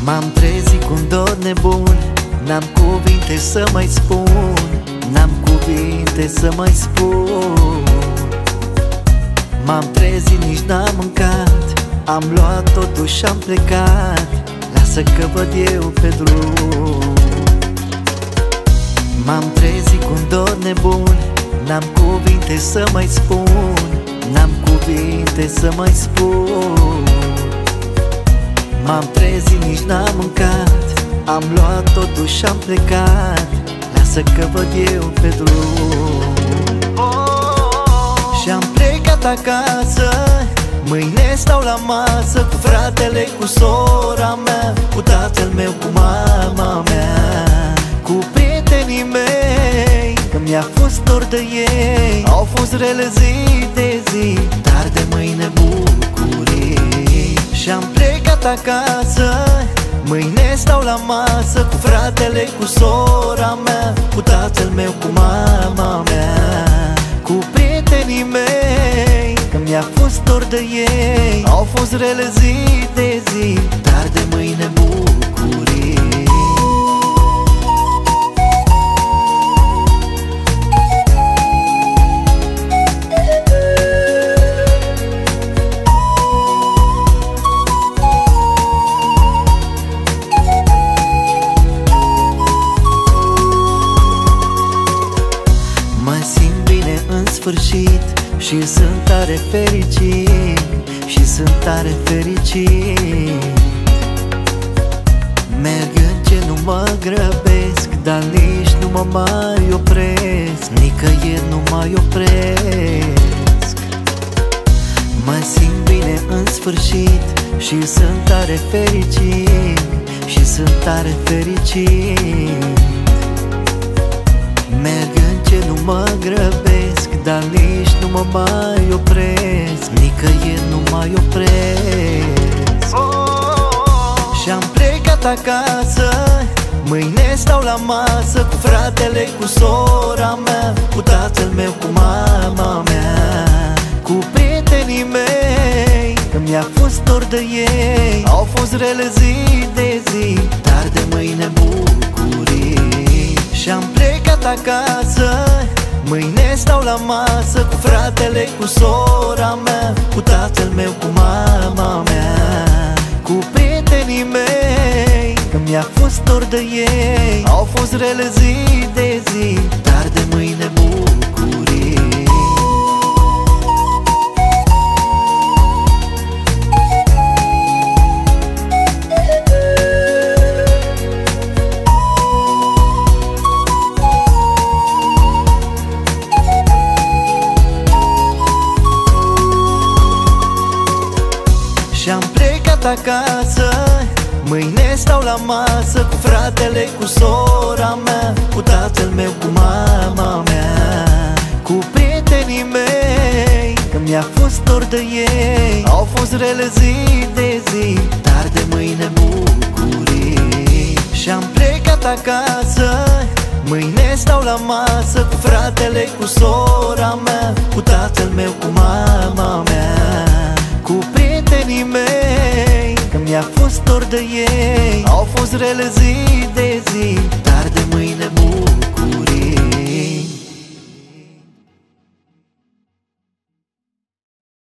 M-am trezit cu un dor nebun, n-am cuvinte să mai spun, n-am cuvinte să mai spun. M-am trezit, nici n-am mâncat, am luat totul și-am plecat. Lasă că văd eu pe drum. M-am trezit cu un dor nebun, n-am cuvinte să mai spun, n-am cuvinte să mai spun. M-am trezit, nici n-am mâncat, am luat totul și-am plecat. Lasă că văd eu pe drum. Și-am plecat acasă, mâine stau la masă cu fratele, cu sora mea, cu tatăl meu, cu mama mea, cu prietenii mei, că mi-a fost dor de ei. Au fost rele zi de zi, dar de mâine bucurii. Și-am plecat acasă, mâine stau la masă cu fratele, cu sora mea, cu tatăl meu, cu mama mea, cu prietenii mei, că mi-a fost dor de ei. Au fost rele zi de zi, dar de mâine bucurii. Mă simt bine în sfârșit și sunt tare fericit, și sunt tare fericit. Merg în ce nu mă grăbesc, dar nici nu mă mai opresc, nicăieri nu mai opresc. Mă simt bine în sfârșit și sunt tare fericit, și sunt tare fericit. Merg în ce nu mă grăbesc, dar nici nu mă mai opresc, nicăieri nu mai opresc. Și-am plecat acasă, mâine stau la masă cu fratele, cu sora mea, cu tatăl meu, cu mama mea, cu prietenii mei, că mi-a fost dor de ei. Au fost rele zi de zi, dar de mâine bucurii. Și-am plecat acasă, mâine stau la masă cu fratele, cu sora mea, cu tatăl meu, cu mama mea, cu prietenii mei, că mi-a fost dor de ei. Au fost rele zi de zi, dar de mâine bucurii. Și-am plecat acasă, mâine stau la masă cu fratele, cu sora mea, cu tatăl meu, cu mama mea, cu prietenii mei, că mi-a fost dor de ei. Au fost rele zi de zi, dar de mâine bucurii. Și-am plecat acasă, mâine stau la masă cu fratele, cu sora mea, cu tatăl meu, cu mama mea, cu prietenii mei, că mi-a fost dor de ei. Au fost rele zi de zi,